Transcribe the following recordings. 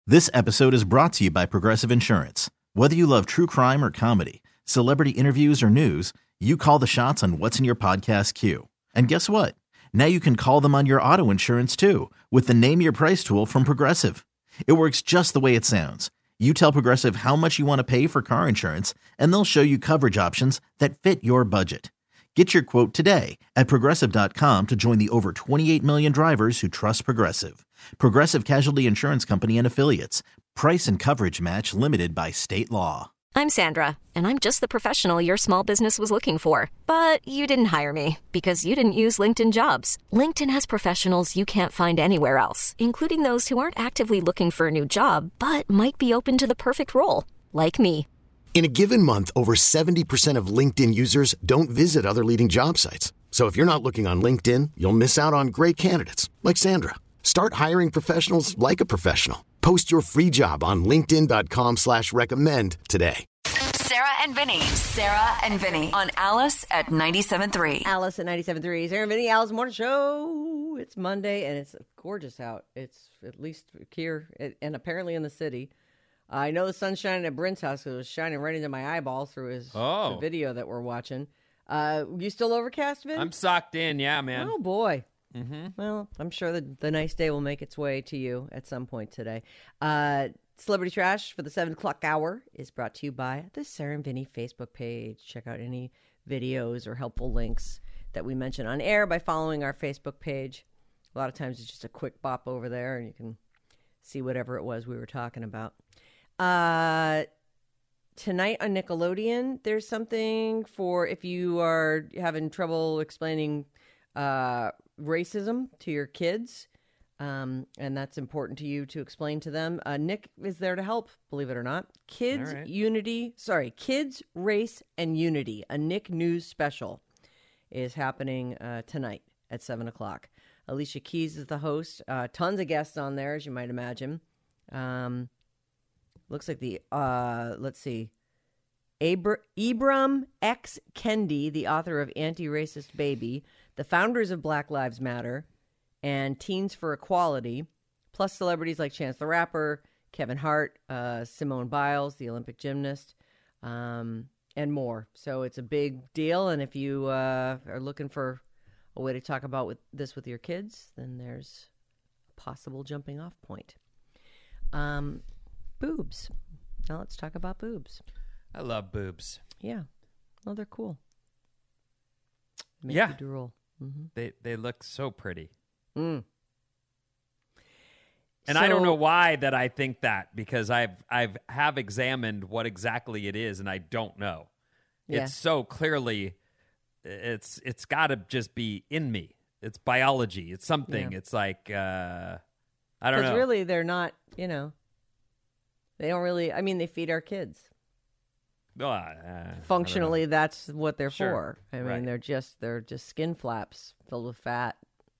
This episode is brought to you by Progressive Insurance. Whether you love true crime or comedy, celebrity interviews or news, you call the shots on what's in your podcast queue. And guess what? Now you can call them on your auto insurance too with the Name Your Price tool from Progressive. It works just the way it sounds. You tell Progressive how much you want to pay for car insurance, and they'll show you coverage options that fit your budget. Get your quote today at Progressive.com to join the over 28 million drivers who trust Progressive. Progressive Casualty Insurance Company and Affiliates. Price and coverage match limited by state law. I'm Sandra, and I'm just the professional your small business was looking for. But you didn't hire me because you didn't use LinkedIn Jobs. LinkedIn has professionals you can't find anywhere else, including those who aren't actively looking for a new job, but might be open to the perfect role, like me. In a given month, over 70% of LinkedIn users don't visit other leading job sites. So if you're not looking on LinkedIn, you'll miss out on great candidates like Sandra. Start hiring professionals like a professional. Post your free job on linkedin.com/recommend today. Sarah and Vinny on Alice at 97.3. Alice at 97.3. Sarah and Vinny, Alice Morning Show. It's Monday, and it's gorgeous out. It's at least here and apparently in the city. I know the sun's shining at Brent's house. It was shining right into my eyeballs through the video that we're watching. You still overcast, Vin? I'm socked in, yeah, man. Oh, boy. Mm-hmm. Well, I'm sure the nice day will make its way to you at some point today. Celebrity Trash for the 7 o'clock hour is brought to you by the Sarah and Vinny Facebook page. Check out any videos or helpful links that we mention on air by following our Facebook page. A lot of times it's just a quick bop over there, and you can see whatever it was we were talking about. Tonight on Nickelodeon, there's something for if you are having trouble explaining racism to your kids, and that's important to you to explain to them. Nick is there to help, believe it or not. Kids, Race, and Unity, a Nick News special, is happening tonight at 7 o'clock. Alicia Keys is the host. Tons of guests on there, as you might imagine. Looks like let's see, Ibram X. Kendi, the author of Anti-Racist Baby, the founders of Black Lives Matter, and Teens for Equality, plus celebrities like Chance the Rapper, Kevin Hart, Simone Biles, the Olympic gymnast, and more. So it's a big deal, and if you are looking for a way to talk about this with your kids, then there's a possible jumping off point. Boobs. Now let's talk about boobs. I love boobs. Yeah. Well, they're cool. Make yeah. You drool. Mm-hmm. They look so pretty. Mm. And I don't know why that I think that, because I've examined what exactly it is, and I don't know. Yeah. It's so clearly, it's got to just be in me. It's biology. It's something. Yeah. It's like I don't know. Because really, they're not. They don't really. I mean, they feed our kids. Functionally, that's what they're for. I mean, right. they're just skin flaps filled with fat.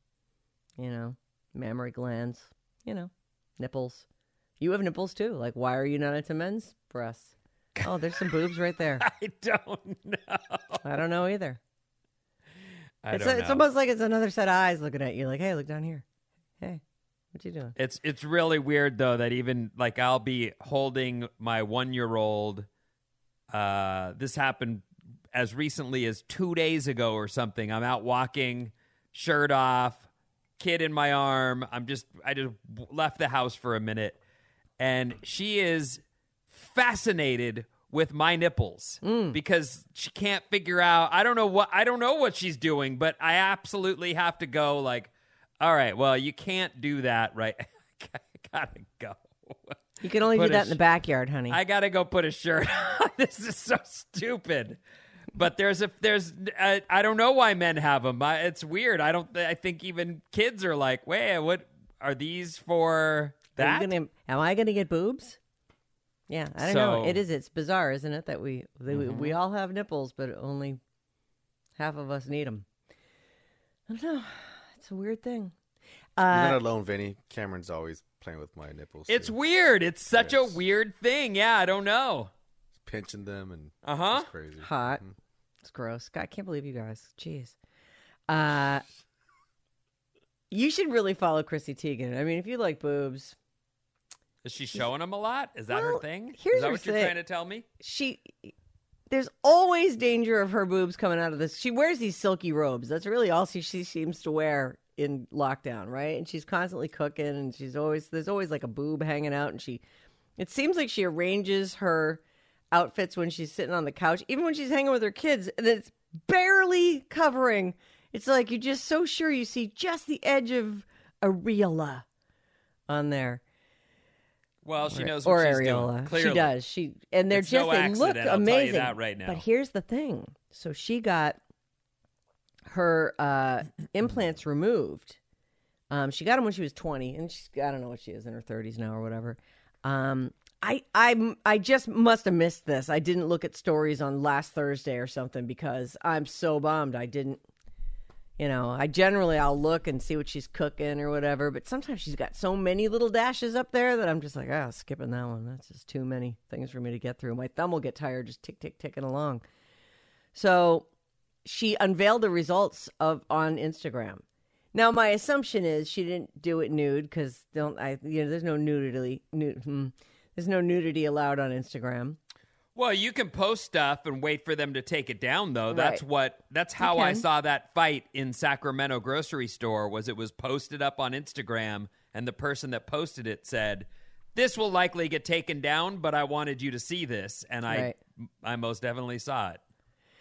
Mammary glands. Nipples. You have nipples too. Like, why are you not into men's breasts? Oh, there's some boobs right there. I don't know. I don't know either. It's almost like it's another set of eyes looking at you. Like, hey, look down here. Hey. What you doing? It's really weird though that even like I'll be holding my 1-year-old. This happened as recently as 2 days ago or something. I'm out walking, shirt off, kid in my arm. I just left the house for a minute, and she is fascinated with my nipples because she can't figure out. I don't know what she's doing, but I absolutely have to go like. All right, well, you can't do that, right? I gotta go. You can only do that in the backyard, honey. I gotta go put a shirt on. This is so stupid. But I don't know why men have them. It's weird. I think even kids are like, wait, what are these for that? Am I gonna get boobs? Yeah, I don't know. It's bizarre, isn't it? That we all have nipples, but only half of us need them. I don't know. It's a weird thing. You're not alone, Vinny. Cameron's always playing with my nipples. It's weird. It's such a weird thing. Yeah, I don't know. Pinching them and it's crazy. Hot. Mm-hmm. It's gross. God, I can't believe you guys. Jeez. You should really follow Chrissy Teigen. I mean, if you like boobs, Is she showing them a lot? Is that her thing? Here's Is that her what you're thing. trying to tell me? There's always danger of her boobs coming out of this. She wears these silky robes. That's really all she seems to wear in lockdown, right? And she's constantly cooking, and there's always like a boob hanging out, and it seems like she arranges her outfits when she's sitting on the couch, even when she's hanging with her kids, and it's barely covering. It's like you're just so sure you see just the edge of areola on there. Well, she knows what she's areola. doing. Clearly. She does. And they're It's no they look accident, I'll tell you amazing. that right now. But here's the thing. So she got her implants removed. She got them when she was 20, and I don't know what she is, in her 30s now or whatever. I just must have missed this. I didn't look at stories on last Thursday or something because I'm so bummed. I didn't. I'll look and see what she's cooking or whatever, but sometimes she's got so many little dashes up there that I'm just like, skipping that one. That's just too many things for me to get through. My thumb will get tired just ticking along. So she unveiled the results on Instagram. Now, my assumption is she didn't do it nude because there's no nudity. There's no nudity allowed on Instagram. Well, you can post stuff and wait for them to take it down, though. Right. That's how I saw that fight in Sacramento grocery store. It was posted up on Instagram, and the person that posted it said, "This will likely get taken down, but I wanted you to see this," and I most definitely saw it.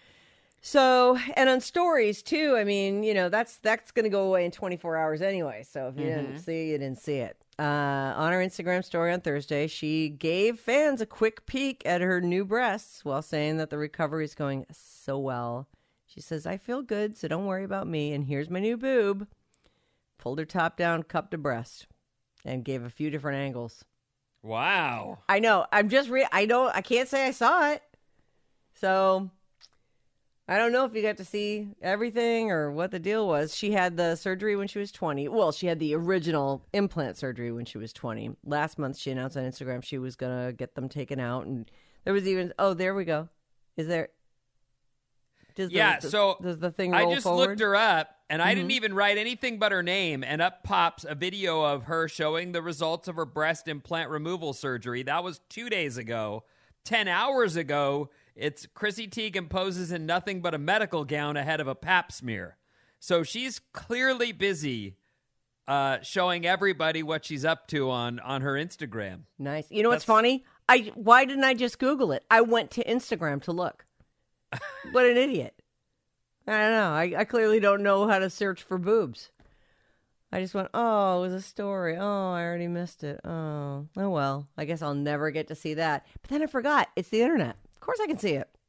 So, and on stories too. I mean, that's going to go away in 24 hours anyway. So if you didn't see, you didn't see it. On her Instagram story on Thursday, she gave fans a quick peek at her new breasts while saying that the recovery is going so well. She says, "I feel good, so don't worry about me. And here's my new boob." Pulled her top down, cupped a breast, and gave a few different angles. Wow. I know. I can't say I saw it. So I don't know if you got to see everything or what the deal was. She had the surgery when she was 20. Well, she had the original implant surgery when she was 20. Last month, she announced on Instagram she was going to get them taken out. And there was even, there we go. Is there? Does the thing roll I just forward? looked her up, and I didn't even write anything but her name, and up pops a video of her showing the results of her breast implant removal surgery. That was 2 days ago. 10 hours ago, it's Chrissy Teigen poses in nothing but a medical gown ahead of a pap smear. So she's clearly busy showing everybody what she's up to on her Instagram. Nice. You know what's funny? Why didn't I just Google it? I went to Instagram to look. What an idiot. I don't know. I clearly don't know how to search for boobs. I just went, it was a story. I already missed it. Oh well. I guess I'll never get to see that. But then I forgot. It's the internet. Of course I can see it.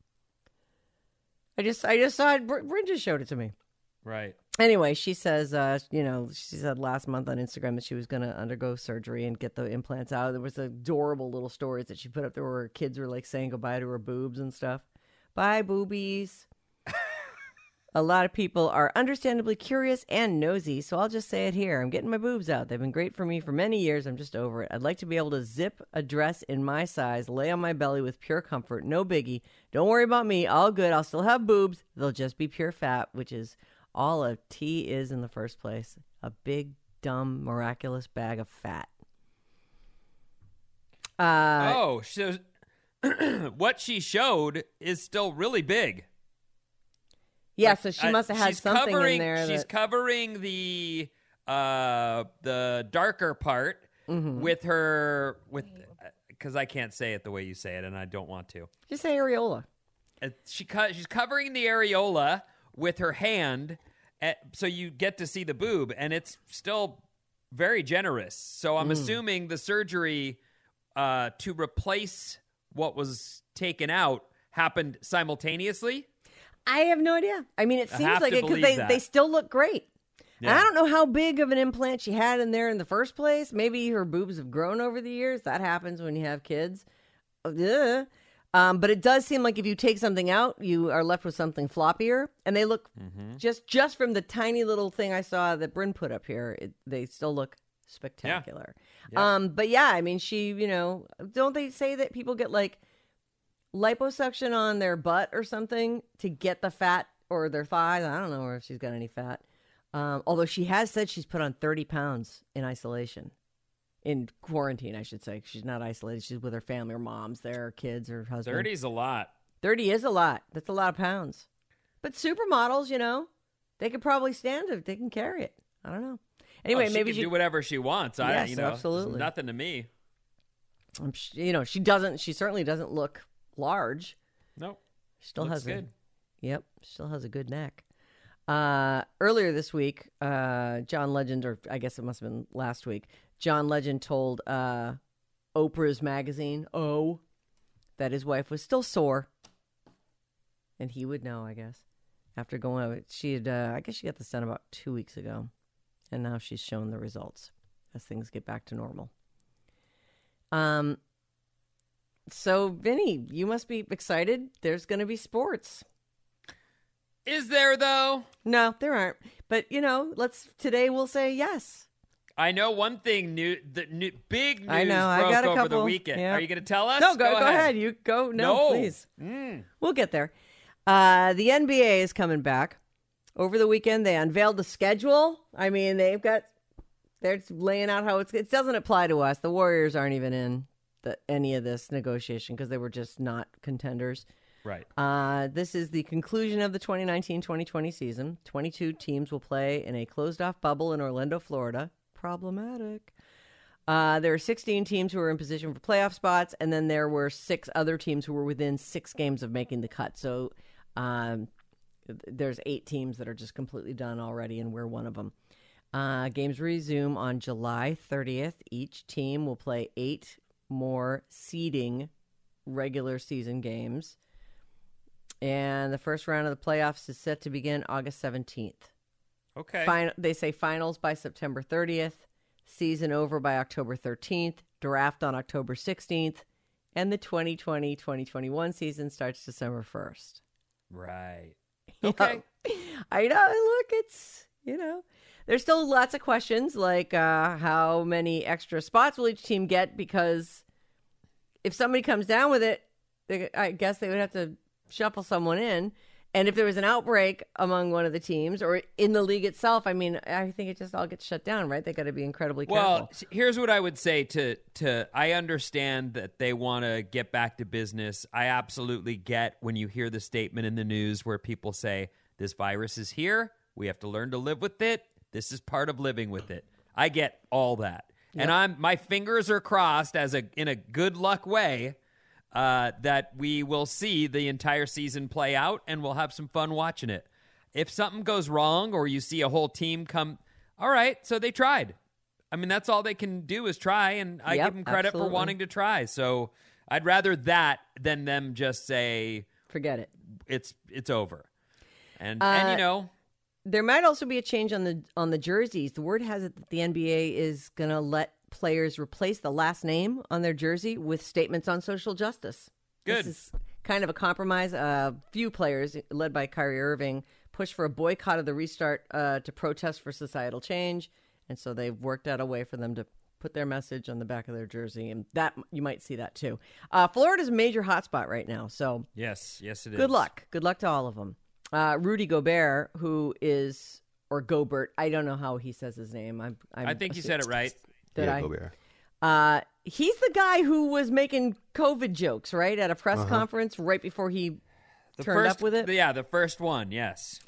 I just saw it. Bryn just showed it to me. Right. Anyway, she says, she said last month on Instagram that she was going to undergo surgery and get the implants out. There was adorable little stories that she put up there where her kids were like saying goodbye to her boobs and stuff. Bye, boobies. A lot of people are understandably curious and nosy, so I'll just say it here. I'm getting my boobs out. They've been great for me for many years. I'm just over it. I'd like to be able to zip a dress in my size, lay on my belly with pure comfort. No biggie. Don't worry about me. All good. I'll still have boobs. They'll just be pure fat, which is all a T is in the first place. A big, dumb, miraculous bag of fat. So what she showed is still really big. Yeah, so she must have had something in there. She's covering the darker part with because I can't say it the way you say it, and I don't want to. Just say areola. She's covering the areola with her hand, so you get to see the boob, and it's still very generous. So I'm assuming the surgery to replace what was taken out happened simultaneously. I have no idea. I mean, it seems like it because they still look great. Yeah. And I don't know how big of an implant she had in there in the first place. Maybe her boobs have grown over the years. That happens when you have kids. But it does seem like if you take something out, you are left with something floppier. And they look, just from the tiny little thing I saw that Bryn put up here, they still look spectacular. Yeah. But yeah, I mean, she, don't they say that people get like liposuction on their butt or something to get the fat, or their thighs? I don't know if she's got any fat. Although she has said she's put on 30 pounds in isolation. In quarantine, I should say. She's not isolated. She's with her family, her mom's there, her kids, her husband. 30's a lot. 30 is a lot. That's a lot of pounds. But supermodels, they could probably stand it. They can carry it. I don't know. Anyway, she maybe can do whatever she wants. Yes, absolutely. It's nothing to me. She certainly doesn't look large. Nope. Still Looks has good. Yep, still has a good neck. Earlier this week, John Legend, or I guess it must have been last week, John Legend told Oprah's magazine, that his wife was still sore. And he would know, I guess. After going over it, I guess she got this done about 2 weeks ago. And now she's shown the results as things get back to normal. So, Vinny, you must be excited. There's going to be sports. Is there, though? No, there aren't. But, today we'll say yes. I know one thing, big news I know. broke I got a over couple, the weekend. yeah. Are you going to tell us? No, go ahead. You go. No, please. We'll get there. The NBA is coming back. Over the weekend, they unveiled the schedule. I mean, they're laying out how it doesn't apply to us. The Warriors aren't even in any of this negotiation because they were just not contenders. Right. This is the conclusion of the 2019-2020 season. 22 teams will play in a closed-off bubble in Orlando, Florida. Problematic. There are 16 teams who are in position for playoff spots, and then there were 6 other teams who were within 6 games of making the cut. So there's 8 teams that are just completely done already, and we're one of them. Games resume on July 30th. Each team will play 8 more seeding regular season games. And the first round of the playoffs is set to begin August 17th. Okay. They say finals by September 30th, season over by October 13th, draft on October 16th, and the 2020-2021 season starts December 1st. Right. Okay. I know. Look, it's, there's still lots of questions like how many extra spots will each team get, because if somebody comes down with it, I guess they would have to shuffle someone in. And if there was an outbreak among one of the teams or in the league itself, I mean, I think it just all gets shut down, right? They got to be incredibly careful. Well, here's what I would say to I understand that they want to get back to business. I absolutely get when you hear the statement in the news where people say, this virus is here. We have to learn to live with it. This is part of living with it. I get all that. Yep. And my fingers are crossed in a good luck way that we will see the entire season play out and we'll have some fun watching it. If something goes wrong or you see a whole team come, all right, so they tried. I mean, that's all they can do is try, and I give them credit for wanting to try. So I'd rather that than them just say, forget it. It's over. And there might also be a change on the jerseys. The word has it that the NBA is going to let players replace the last name on their jersey with statements on social justice. Good. This is kind of a compromise. A few players, led by Kyrie Irving, pushed for a boycott of the restart to protest for societal change. And so they've worked out a way for them to put their message on the back of their jersey. And that you might see that too. Florida's a major hotspot right now. So yes, it is. Good luck. Good luck to all of them. Rudy Gobert, who is, or Gobert, I don't know how he says his name. I think you said it right. Gobert. He's the guy who was making COVID jokes, right, at a press conference right before he turned up with it? Yeah, the first one, yes.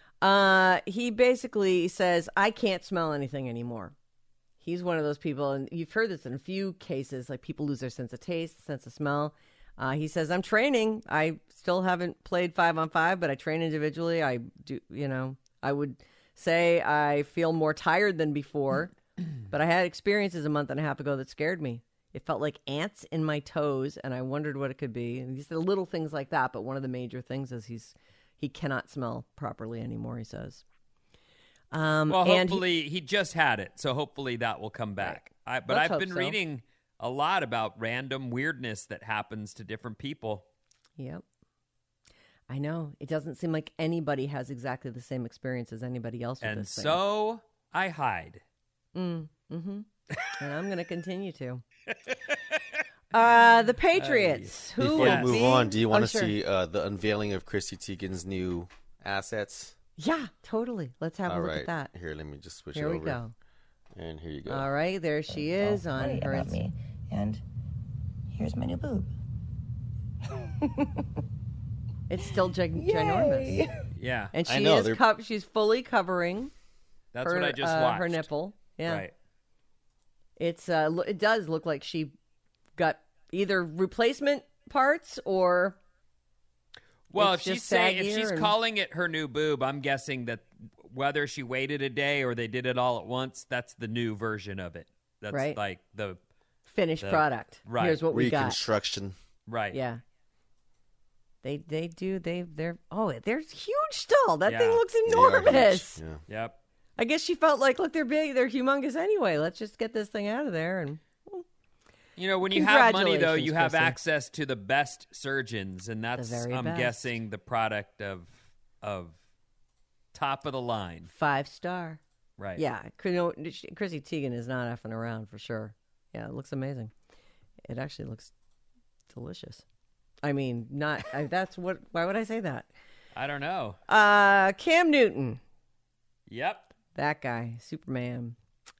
He basically says, I can't smell anything anymore. He's one of those people, and you've heard this in a few cases, like people lose their sense of taste, sense of smell. He says, I'm training. I still haven't played 5-on-5, but I train individually. I do, I would say I feel more tired than before. But I had experiences a month and a half ago that scared me. It felt like ants in my toes, and I wondered what it could be. And he said little things like that, but one of the major things is he cannot smell properly anymore, he says. Well, hopefully he just had it, so hopefully that will come back. But I've been reading a lot about random weirdness that happens to different people. Yep. I know. It doesn't seem like anybody has exactly the same experience as anybody else with this thing. And so I hide. Mm-hmm. And I'm going to continue to. The Patriots. Before we move on, do you want to see the unveiling of Chrissy Teigen's new assets? Yeah, totally. Let's have a look at that. Here, let me just switch Here it over. we go. And here you go. All right, there she is on Funny her. about me. And here's my new boob. It's still ginormous. Yeah. And I she know, is she's fully covering That's her, what I just watched. her nipple. Yeah. Right. It's it does look like she got either replacement parts or Well, if it's she's just saying, if saggier she's and- calling it her new boob, I'm guessing that whether she waited a day or they did it all at once, that's the new version of it. That's Right. like the finished product. right. Here's what we got. Reconstruction. right. Yeah. They're huge still. That thing Yeah. looks They are huge. enormous. Yeah. Yep. I guess she felt like, look, they're big, they're humongous anyway. Let's just get this thing out of there. And You know, when you have money, though, Congratulations, you have Kristen. access to the best surgeons, and that's, very I'm best. guessing, the product of top of the line. 5-star. Right. Yeah, Chrissy Teigen is not effing around for sure. Yeah, it looks amazing. It actually looks delicious. I mean, not. Why would I say that? I don't know. Cam Newton, Yep. that guy, Superman.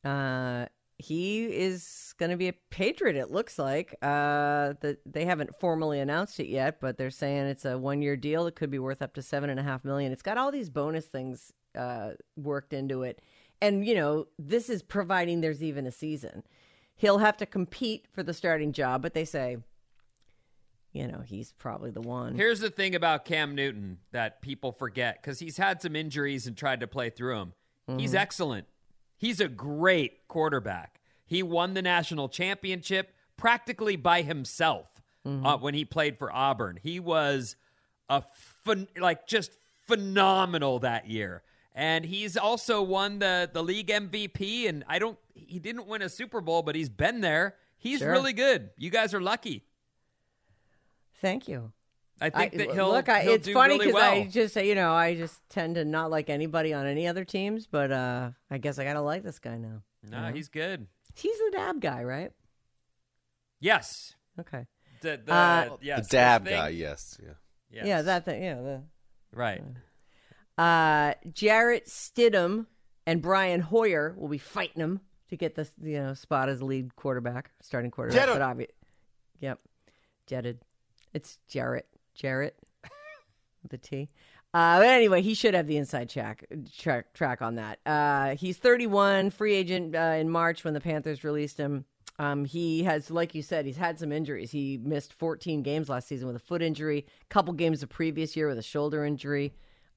He is going to be a Patriot. It looks like. They haven't formally announced it yet, but they're saying it's a 1-year deal. It could be worth up to $7.5 million. It's got all these bonus things worked into it, and this is providing there's even a season. He'll have to compete for the starting job, but they say, he's probably the one. Here's the thing about Cam Newton that people forget, because he's had some injuries and tried to play through them. He's excellent. He's a great quarterback. He won the national championship practically by himself when he played for Auburn. He was just phenomenal that year. And he's also won the league MVP, and he didn't win a Super Bowl, but he's been there. He's Sure. really good. You guys are lucky. Thank you. I think that he'll it's do funny really well. I just tend to not like anybody on any other teams, but I guess I gotta like this guy now. No, he's good. He's the dab guy, right? Yes. Okay. Yes, The dab this thing. guy, yes. Yeah. Yes. Yeah, that thing. Yeah. Right. Jarrett Stidham and Brian Hoyer will be fighting him to get the spot as lead quarterback, starting quarterback. Jetted. Yep, jetted. It's Jarrett with a T. But anyway, he should have the inside track on that. He's 31, free agent in March when the Panthers released him. He has, like you said, he's had some injuries. He missed 14 games last season with a foot injury, couple games the previous year with a shoulder injury.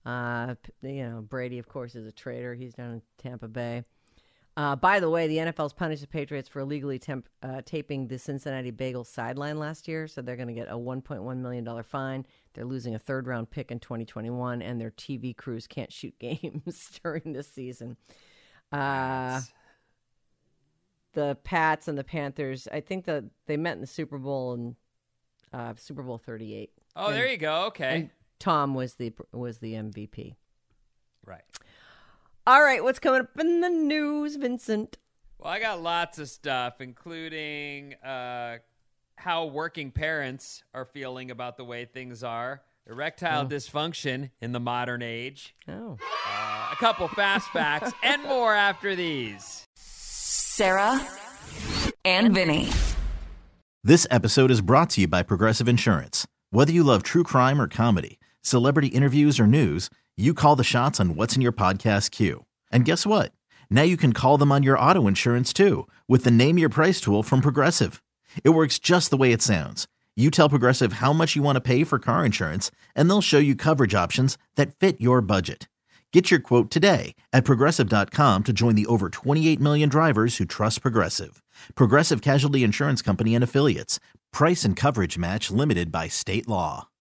Brady, of course, is a traitor. He's down in Tampa Bay. By the way, the NFL's punished the Patriots for illegally taping the Cincinnati Bengals sideline last year, so they're going to get a $1.1 million fine. They're losing a third-round pick in 2021, and their TV crews can't shoot games during this season. Nice. The Pats and the Panthers, I think that they met in the Super Bowl in Super Bowl 38. Oh, there you go. Okay. And Tom was the MVP. Right. All right, what's coming up in the news, Vincent? Well, I got lots of stuff, including how working parents are feeling about the way things are, erectile dysfunction in the modern age, Oh. a couple fast facts, and more after these. Sarah and Vinny. This episode is brought to you by Progressive Insurance. Whether you love true crime or comedy, celebrity interviews or news, you call the shots on what's in your podcast queue. And guess what? Now you can call them on your auto insurance too with the Name Your Price tool from Progressive. It works just the way it sounds. You tell Progressive how much you want to pay for car insurance, and they'll show you coverage options that fit your budget. Get your quote today at Progressive.com to join the over 28 million drivers who trust Progressive. Progressive Casualty Insurance Company and Affiliates. Price and coverage match limited by state law.